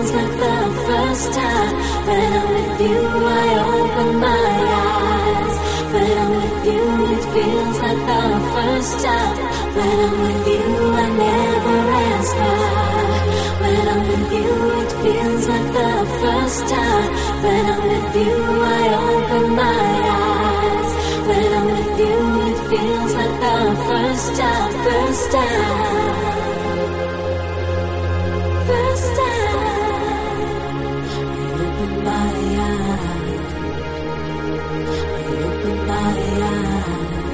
feels like the first time. When I'm with you, I open my eyes. When I'm with you, it feels like the first time. When I'm with you, I never ask why. When I'm with you, it feels like the first time. When I'm with you, I open my eyes. When I'm with you, it feels like the first time, first time. First time. I open my eyes. I open my eyes.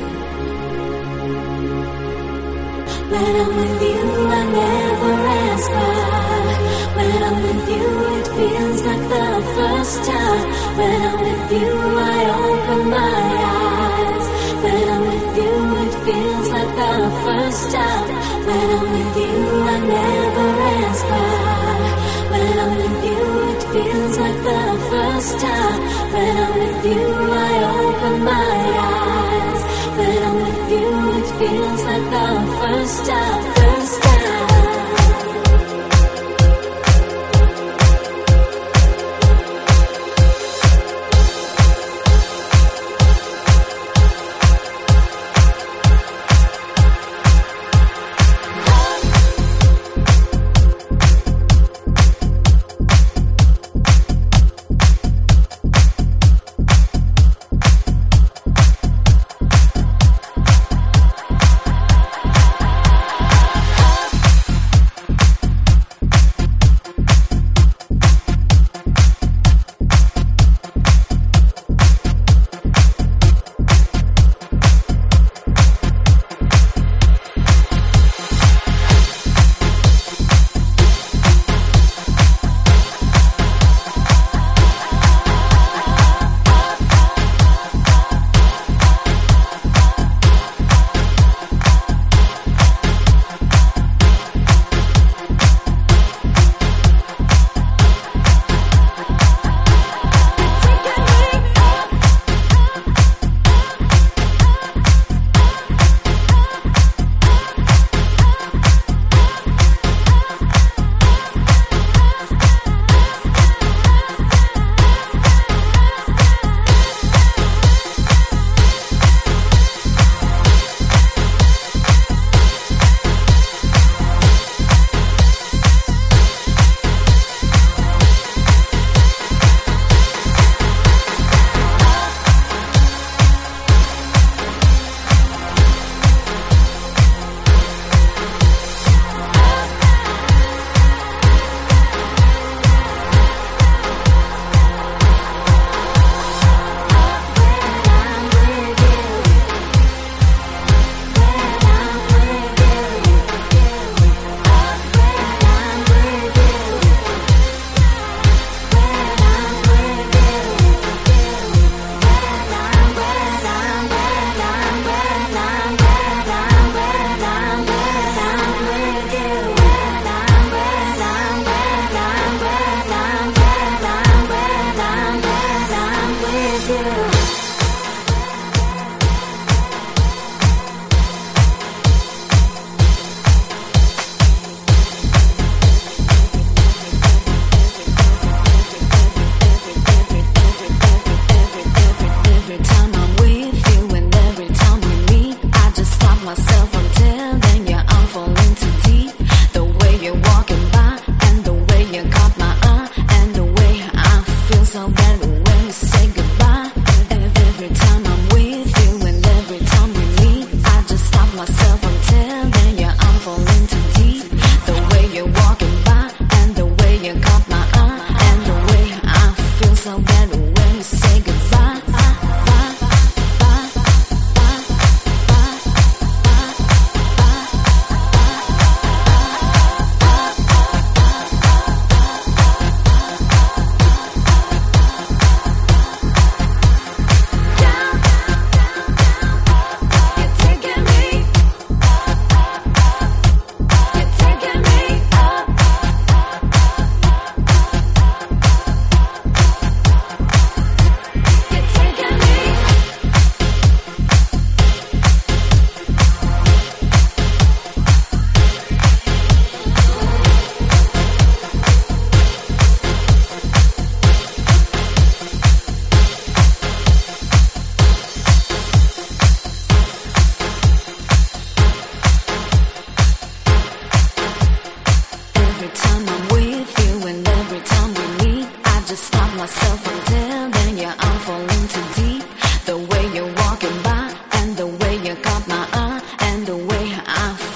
When I'm with you, I never ask why. When I'm with you, it feels like the first time. When I'm with you, I open my eyes. When I'm with you, it feels like the first time. When I'm with you, I never ask why. When I'm with you, it feels like the first time. When I'm with you, I open my eyes. When I'm with you, it feels like the first time, first time.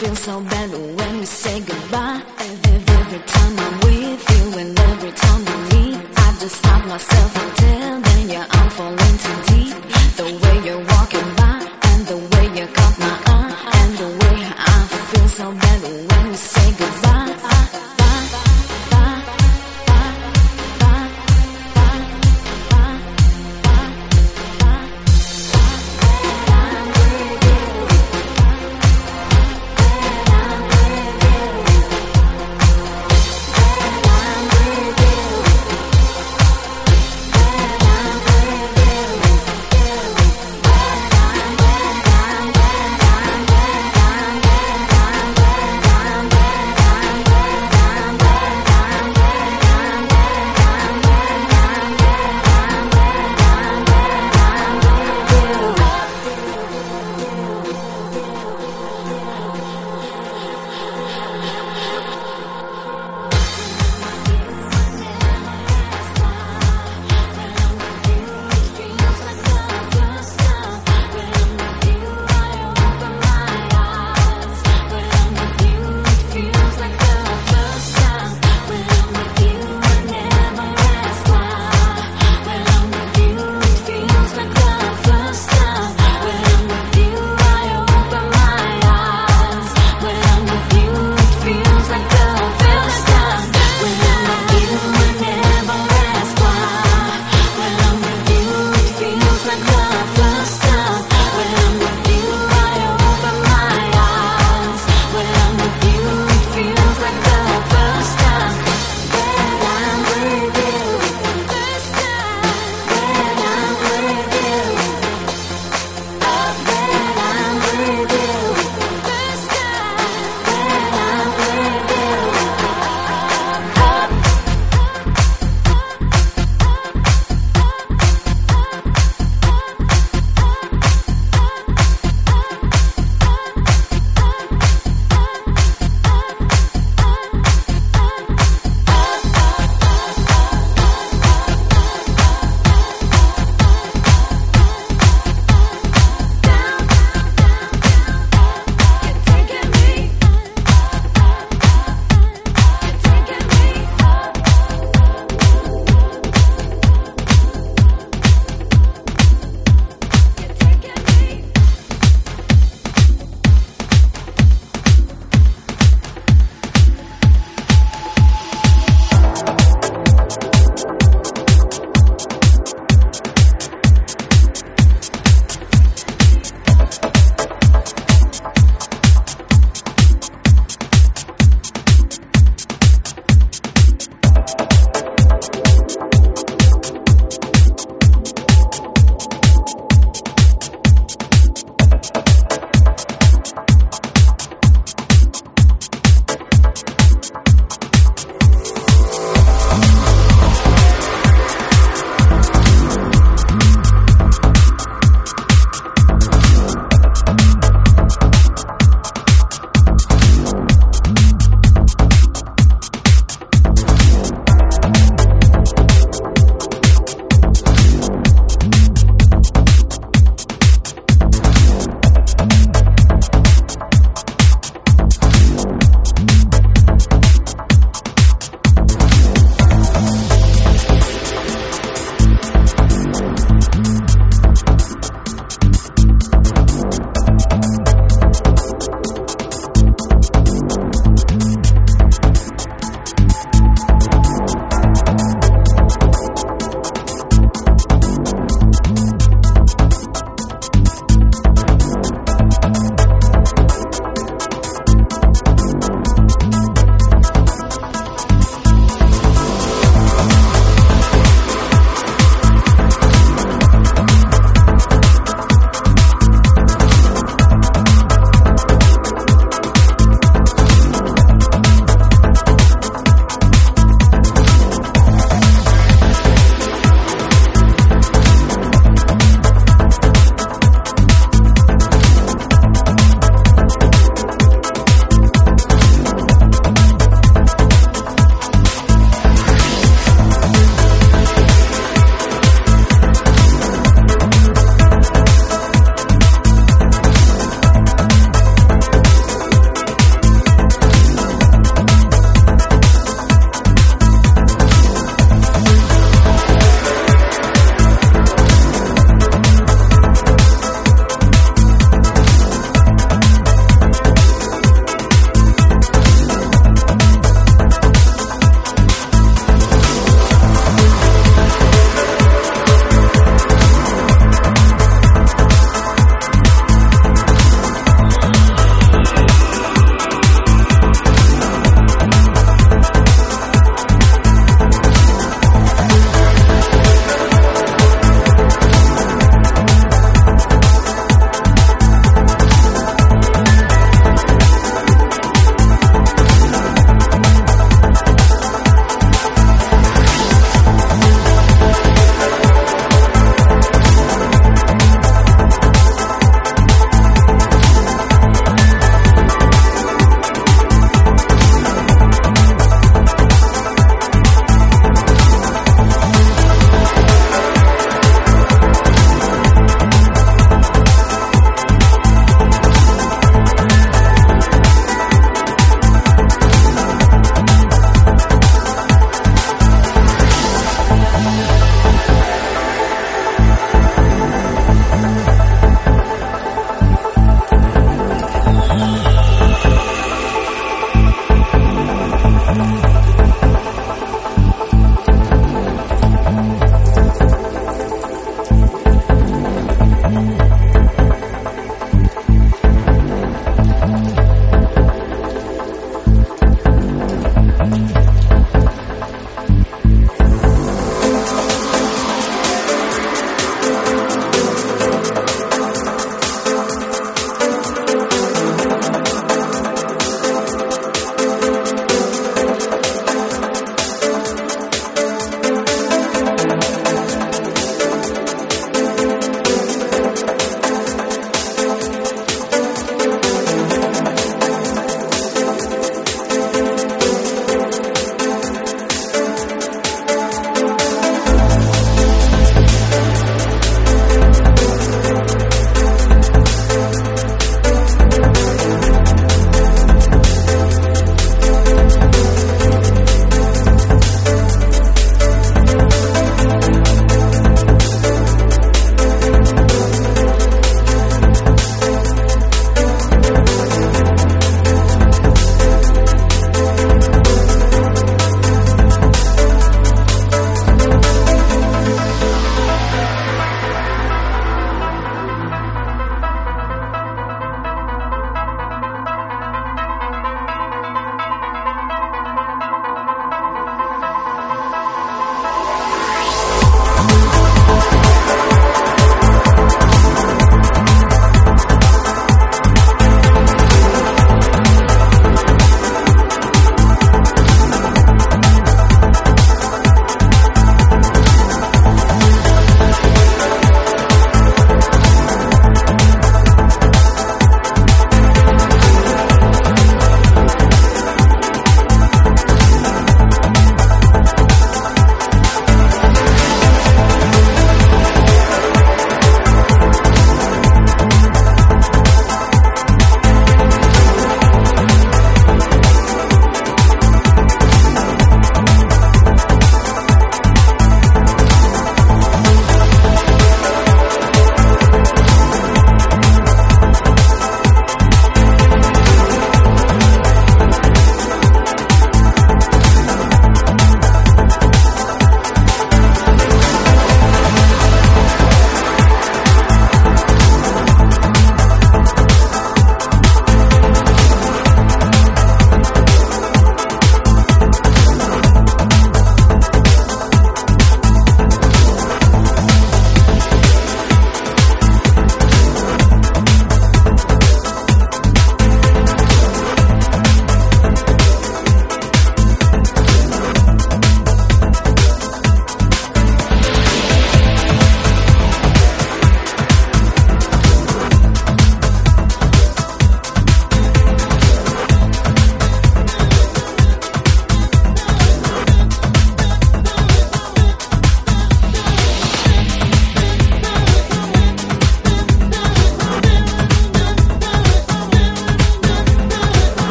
feel so bad when we say goodbye. Every time I'm with you and every time we meet, I just stop myself and tell them, yeah, I'm falling too deep. The way you're walking by and the way you caught my eye and the way I feel so bad when we say goodbye.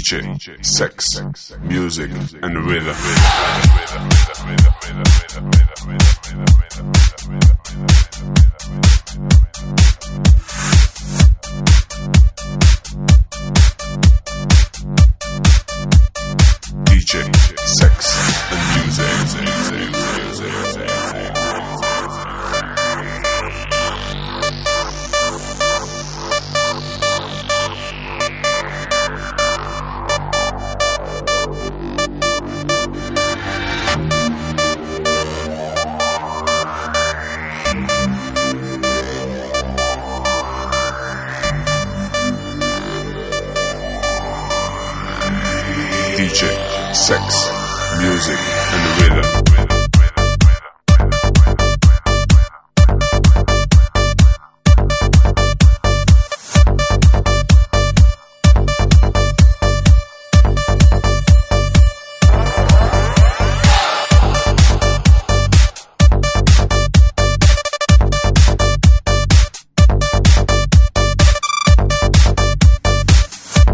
DJ, sex, music, and rhythm. DJ, sex, and music. DJ, sex, music, and rhythm.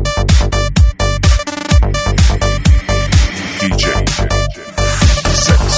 DJ, sex.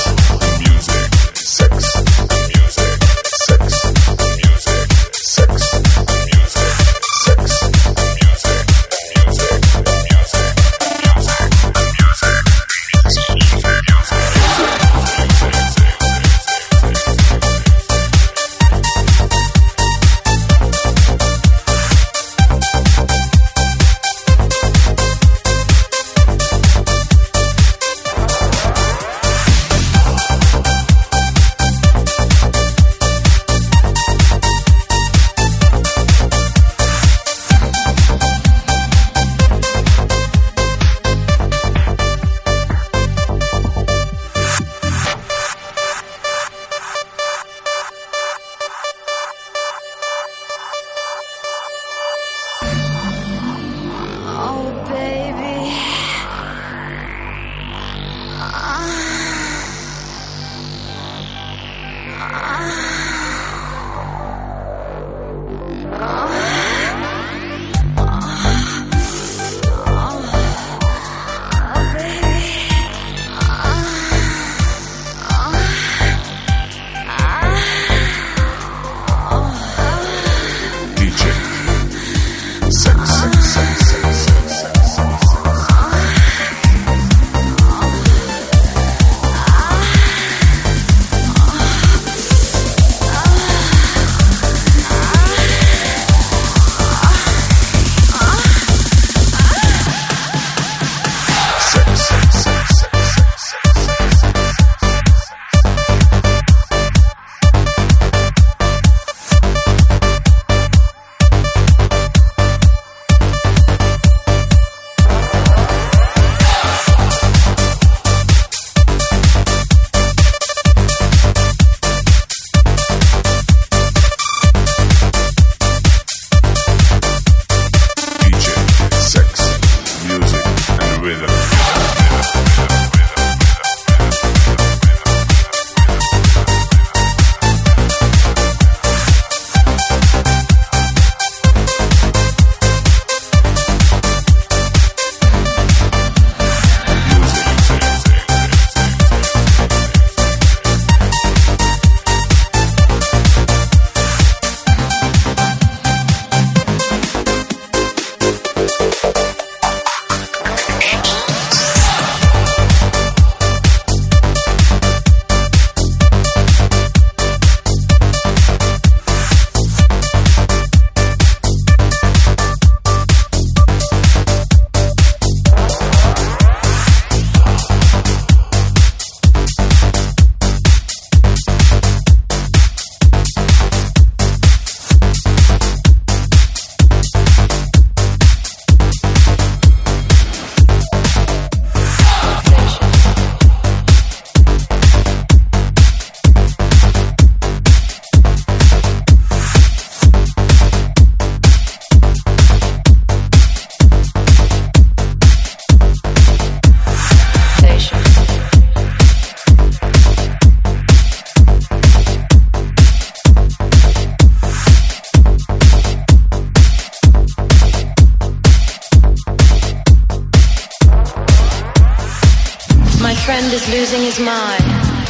friend is losing his mind.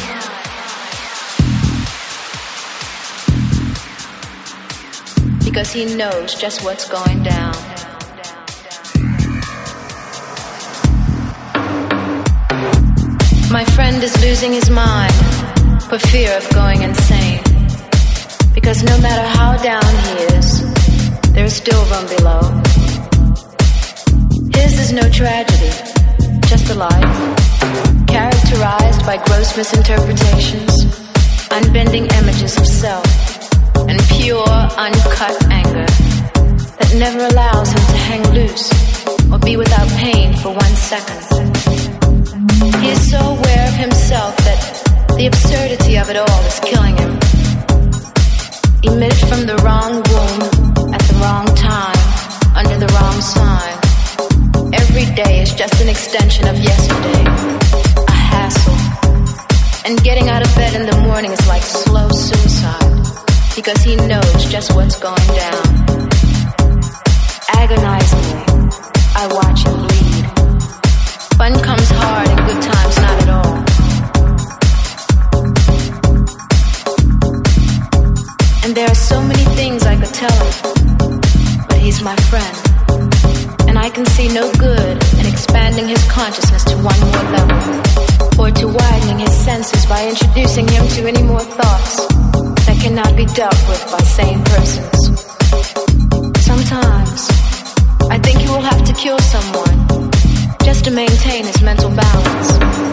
Because he knows just what's going down. My friend is losing his mind for fear of going insane. Because no matter how down he is, there's still room below. His is no tragedy, just a life characterized by gross misinterpretations, unbending images of self, and pure, uncut anger that never allows him to hang loose or be without pain for 1 second. He is so aware of himself that the absurdity of it all is killing him. Emitted from the wrong womb at the wrong time, under the wrong sign. Every day is just an extension of yesterday, a hassle. And getting out of bed in the morning is like slow suicide, because he knows just what's going down. Agonizingly, I watch him bleed. Fun comes hard and good times not at all. And there are so many things I could tell him, but he's my friend. And I can see no good in expanding his consciousness to one more level, or to widening his senses by introducing him to any more thoughts that cannot be dealt with by sane persons. Sometimes I think he will have to kill someone just to maintain his mental balance.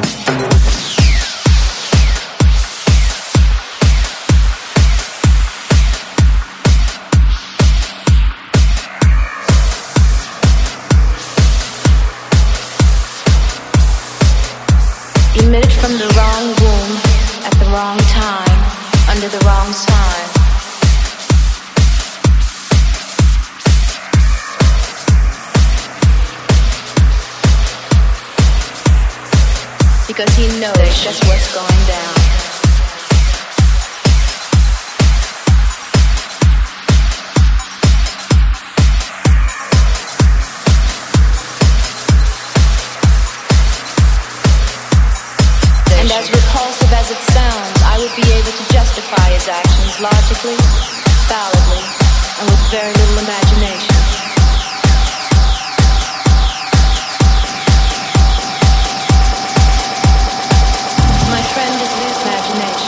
Emitted from the wrong womb at the wrong time, under the wrong sign. Because he knows just what's going down. And as repulsive as it sounds, I would be able to justify his actions logically, validly, and with very little imagination. My friend is his imagination.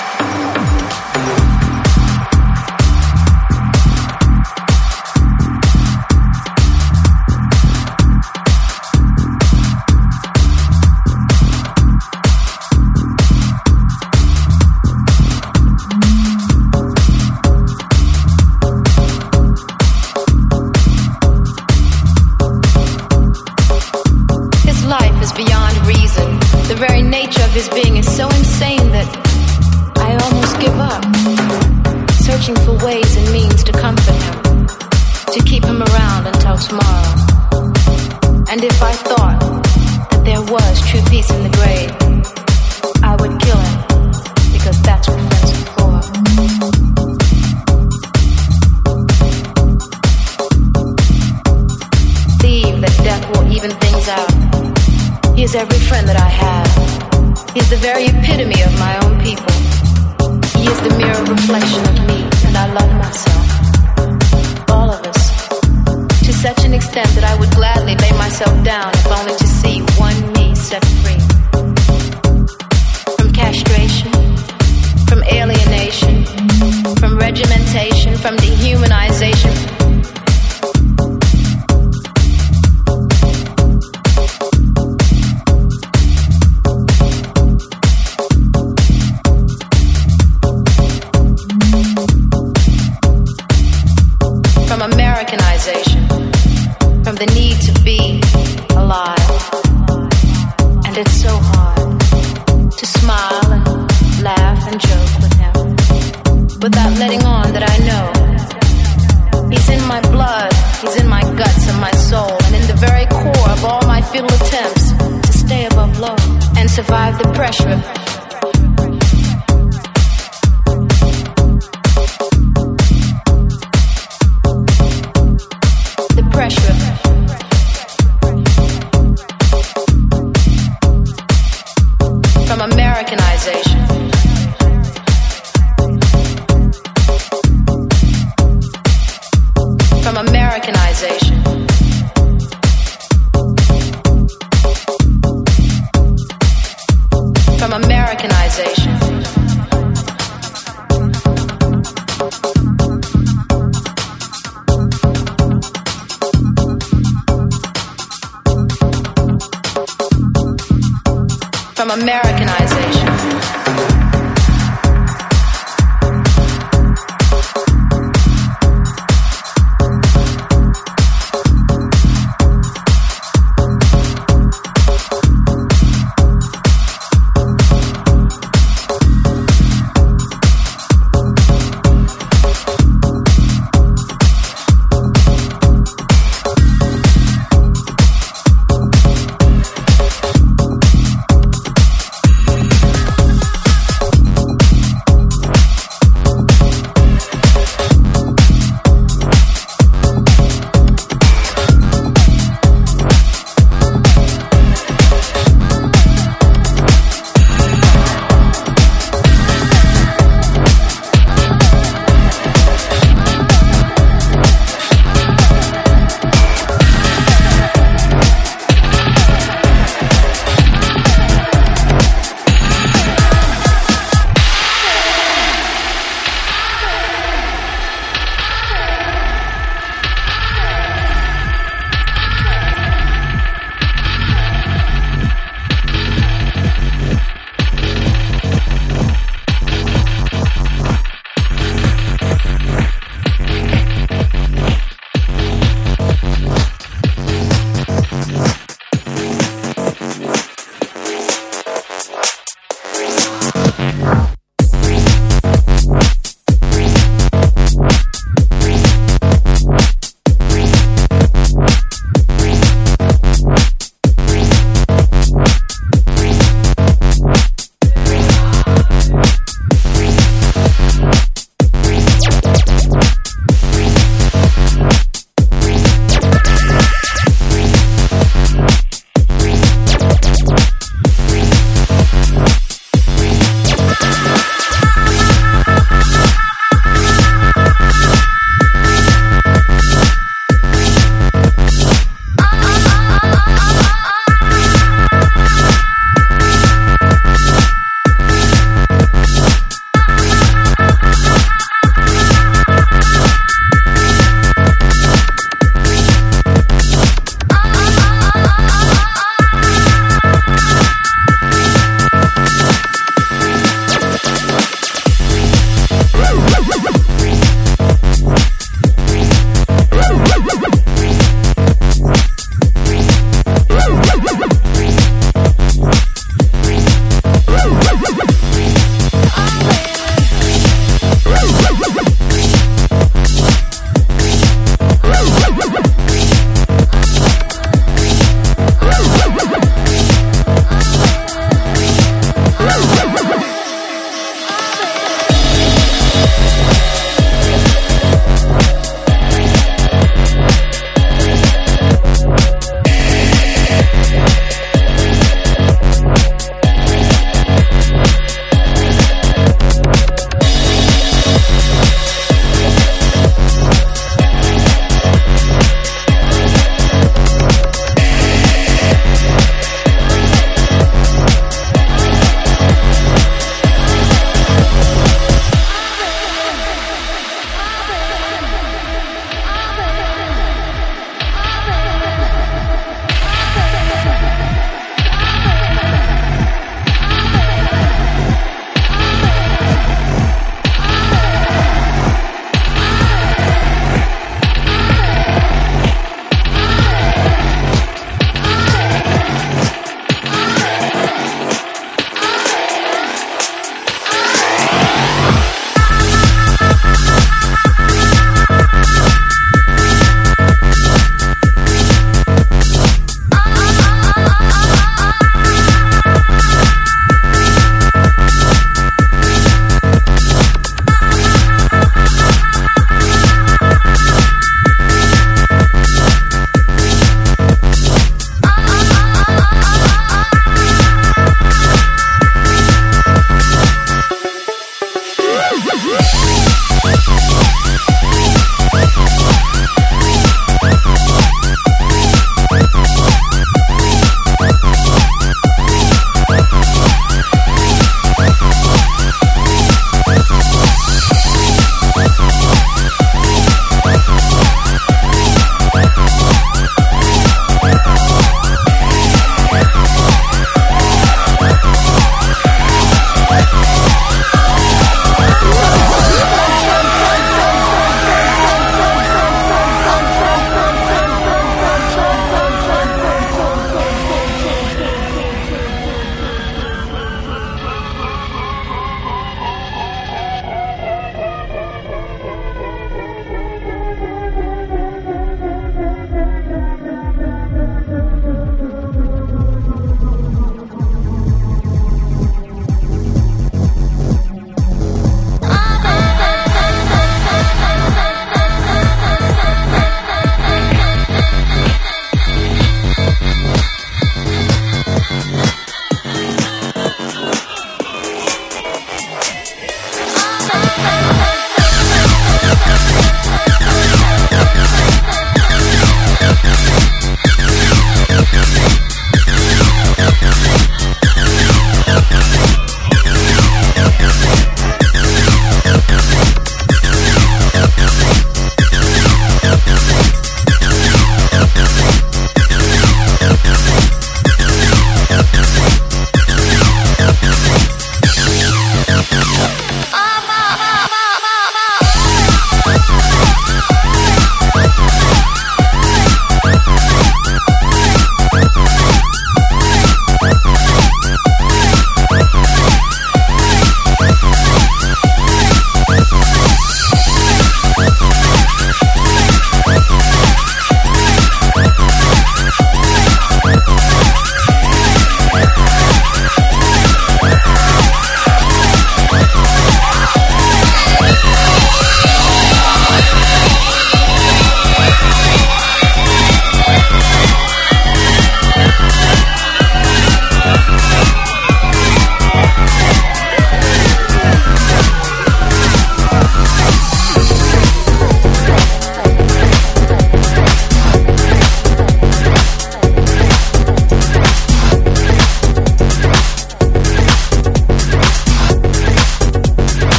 The very nature of his being is so insane that I almost give up, searching for ways and means to comfort him, to keep him around until tomorrow. And if I thought that there was true peace in the grave, I would kill him, because that's what friends are for. Believe that death will even things out. He is every friend that I have. He is the very epitome of my own people. He is the mirror reflection of me, and I love myself. All of us. To such an extent that I would gladly lay myself down if only to see one me set free. From castration, from alienation, from regimentation, from dehumanization. From the need to be alive. And it's so hard to smile and laugh and joke with him without letting on that I know he's in my blood, he's in my guts and my soul, and in the very core of all my futile attempts to stay above low and survive the pressure of from Americanization.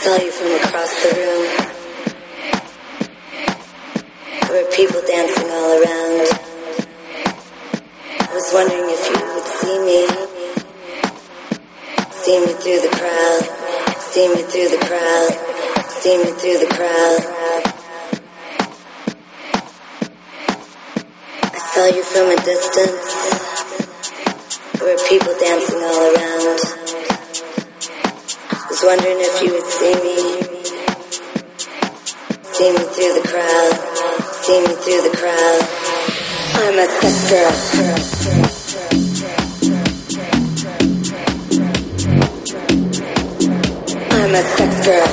saw you from across the room. There were people dancing all around. I was wondering if you would see me. See me through the crowd. See me through the crowd. See me through the crowd. I saw you from a distance. There were people dancing all around. I was wondering if you would see me. See me through the crowd. See me through the crowd. I'm a sex girl. I'm a sex girl.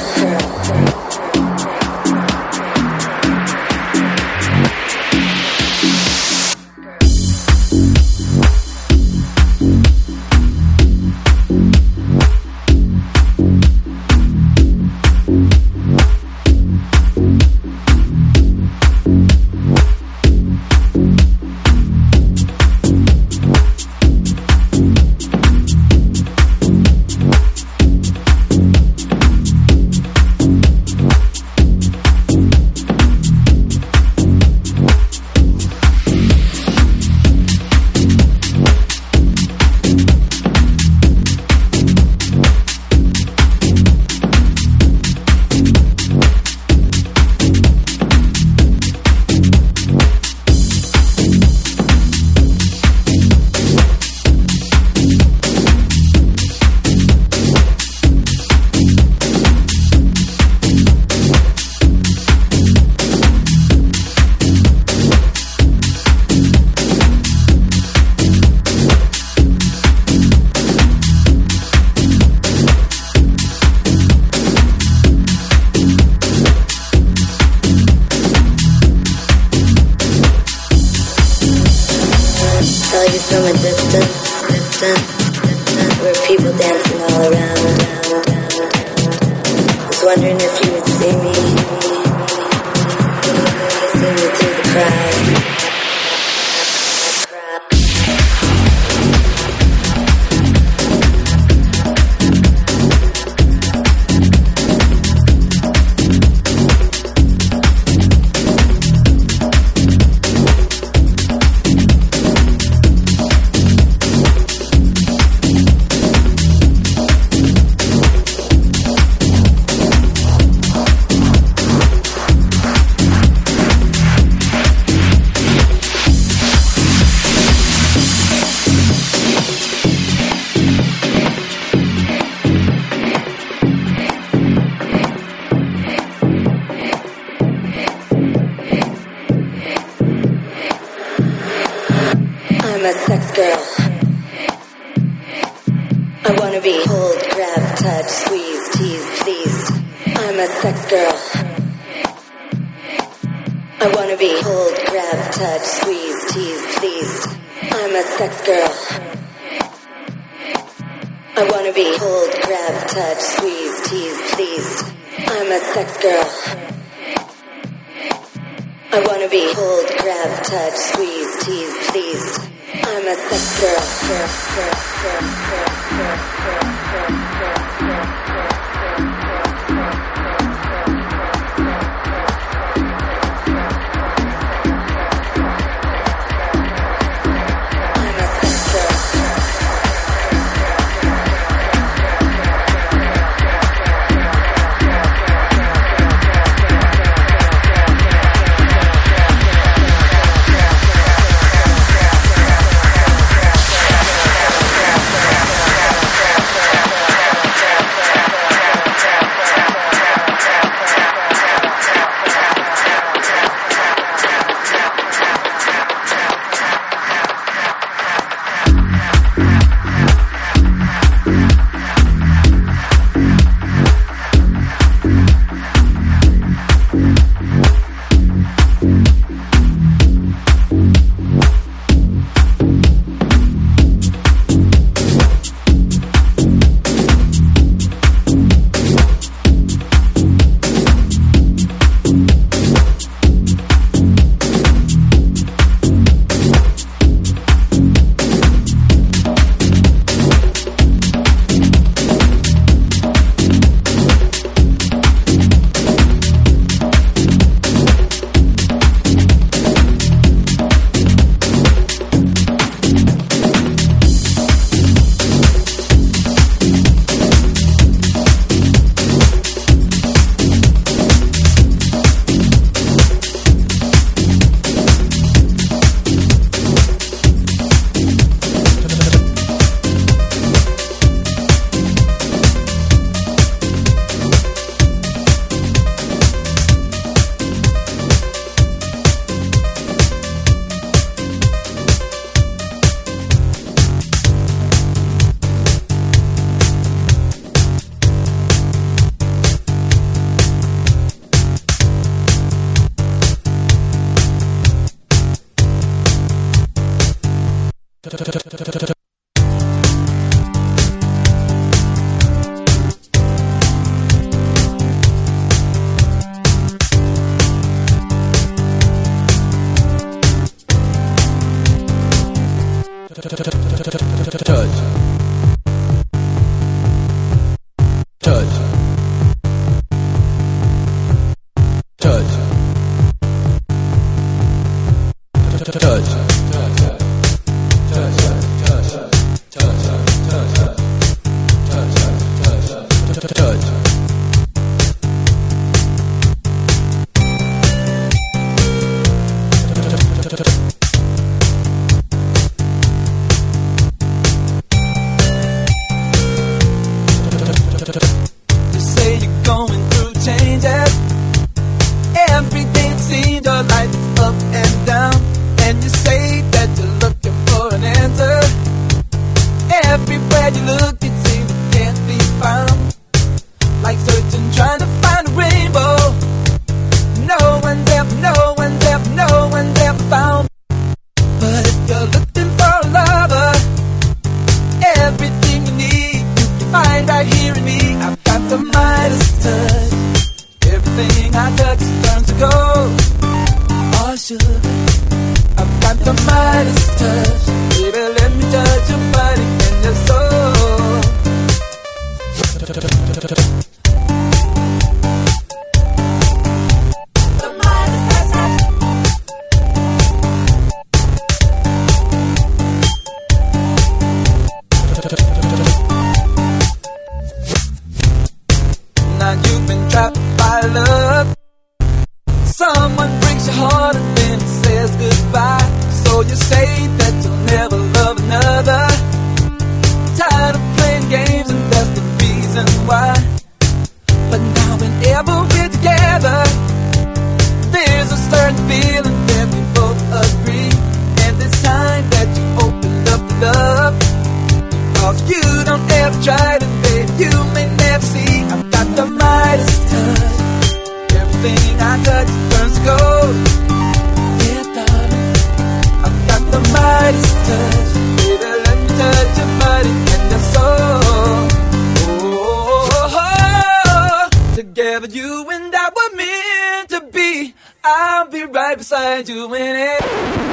up and down, and you say that you're looking for an answer. Everywhere you look, it seems it can't be found. Like searching, trying to find a rainbow. No one's ever found. But if you're looking for a lover, everything you need you can find right here in me. I've got the Midas touch. Everything I touch turns to gold. Oh, sugar, I've got the Midas touch. Baby, let me touch your body and your soul. Now you've been trapped by love. Someone breaks your heart and then says goodbye. So you say that you'll never love another. Tired of playing games and that's the reason why. But now whenever we're together, there's a certain feeling that we both agree. And this time that you opened up the love, cause you don't ever try to, babe, you may never see. I've got the Midas touch. Everything I touch turns to gold. Yeah, darling, I've got the Midas touch. Baby, let me touch your body and your soul. Oh, together you and I were meant to be. I'll be right beside you in it.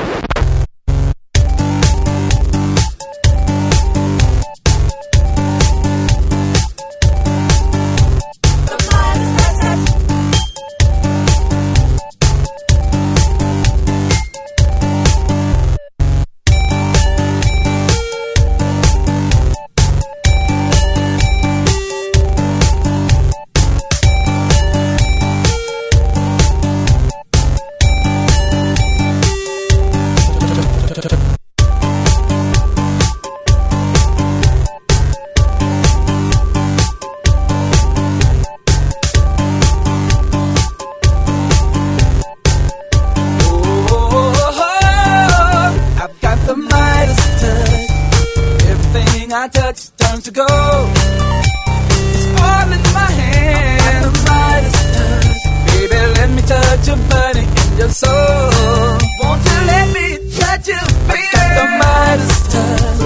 I touch turns to gold. It's all in my hand. I got the Midas touch. Baby, let me touch your body and your soul. Won't you let me touch you, baby? I got the Midas touch.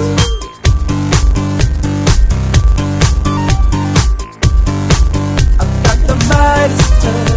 I got the Midas touch.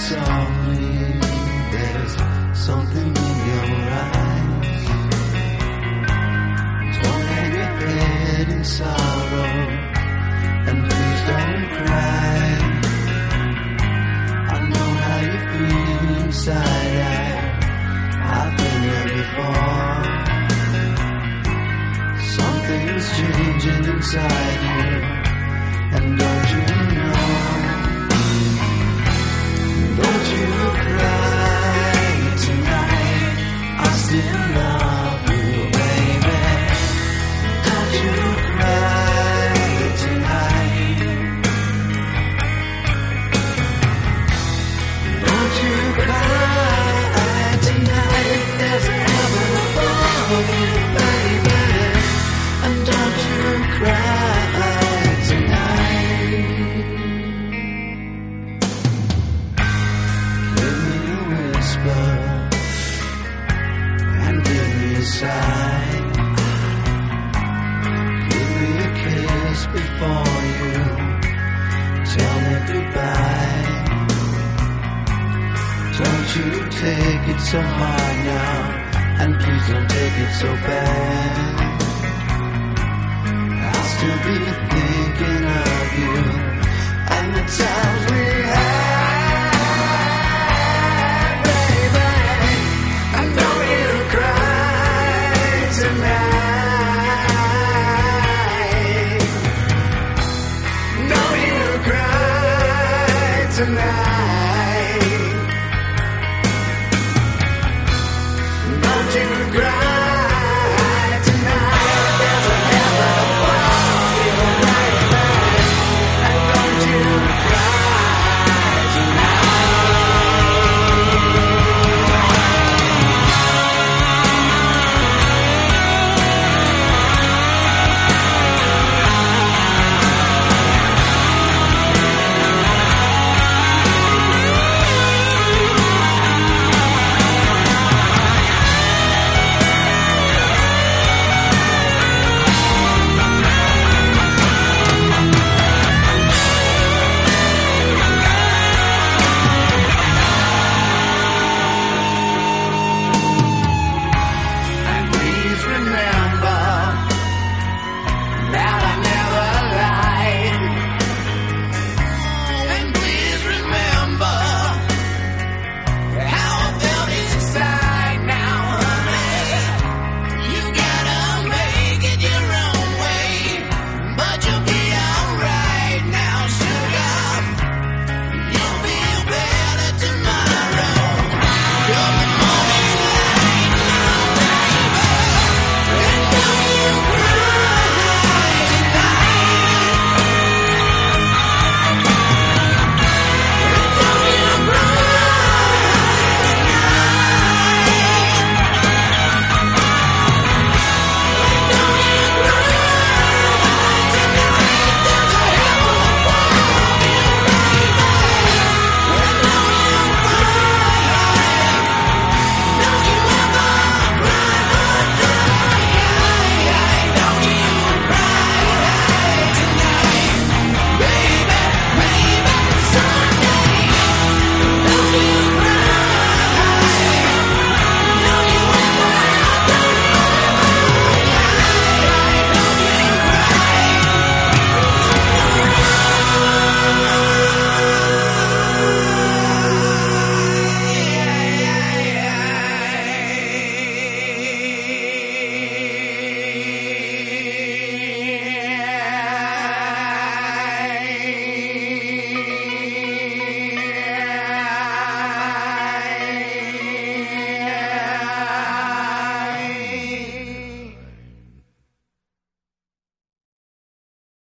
softly. There's something in your eyes. Don't hang your head in sorrow, and please don't cry. I know how you feel inside. I've been there before. Something's changing inside you, and don't you know? Don't you cry tonight, I still love you, baby. Don't you cry tonight. Don't you cry tonight, there's heaven above you, baby. And don't you cry tonight. Give me a whisper and give me a sigh. Give me a kiss before you tell me goodbye. Don't you take it so hard now, and please don't take it so bad. I'll still be thinking of you and the times we had, baby. I know you cry tonight. Know you cry tonight.